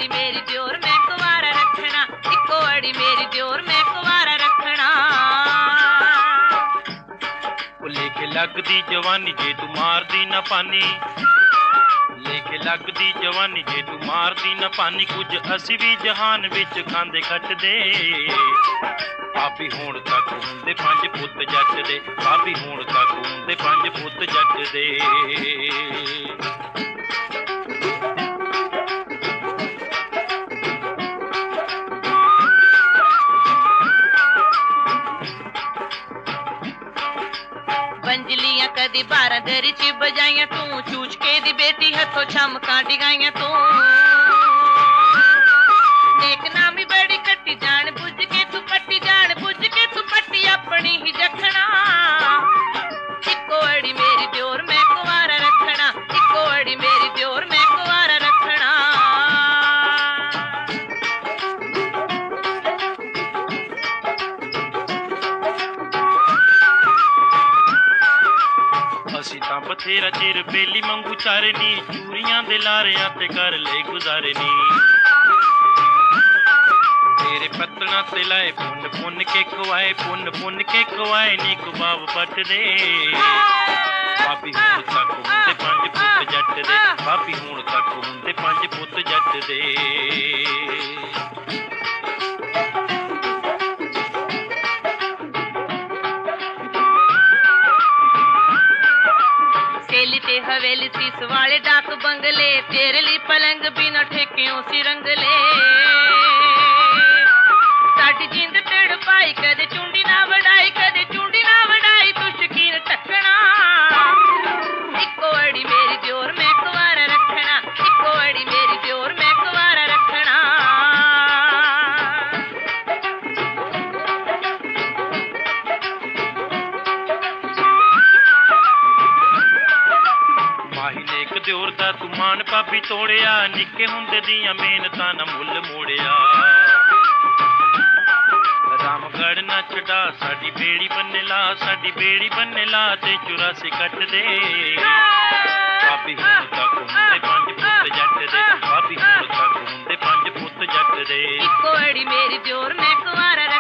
अड़ी मेरी दियोर मैं कुवारा रखना, इको अड़ी मेरी दियोर मैं कुवारा रखना। लेके लगदी जवानी जे तू मारदी ना पानी, लेके लगदी जवानी जे तू मारदी ना पानी। कुछ असी भी जहान विच खांदे खटदे, भाभी हुण तक हुंदे 5 पुत्त जट दे, भाभी हुण तक हुंदे 5 पुत्त जट दे। बंजलियां कदी 12 दरी च बजाइयां तू, चूच के दी बेटी हथों छमकां डिगाइयां तू। नेक नामी बड़ी कट्टी जान बुझ के तू पट्टी, जान बुझ के तू पट्टी अपनी ही जखना। इको अड़ी मेरी दियोर मैं कुवारा रखना, इको अड़ी मेरी दियोर मैं कुवारा रखना। असी तां बथेरा चिर बेली मंगू चारनी, चूरियां दे लारियां ते कर ले गुजारनी। तेरे पत्तना ते लाए पुन पुन के खुआए, पुन पुन के खुआए नी कुबाब पट दे। भाभी हुण तक हुंदे 5 पुत्त जट दे, भाभी हुण तक हुंदे 5 पुत्त जट दे। सेली ते हवेली सीस वाले डाक बंगले, तेरे लिए पलंग बिना ठेकियों सी रंगले। साडी जिंद तेड़ पाई कदे चुंडी ना वड़ाई, कदे चुंडी ना वड़ाई तू शकीन टकना। इको अड़ी मेरी दियोर मैं कुवारा रखना, इको अड़ी मेरी दियोर मैं कुवारा रखना। माही ने एक दियोर दा तू मान भाभी तोड़िया, निक्के हुंदे दियां मेहनतां ना मुੱਲ मोड़िया। रामगढ़ ना छड़ा साडी बेड़ी बन्ने ला, साडी बेड़ी बन्ने ला ते 84 कट दे। भाभी हुण तक हुंदे 5 पुत्त जट दे, भाभी हुण तक हुंदे 5 पुत्त जट दे। इको अड़ी मेरी दियोर मैं कुवारा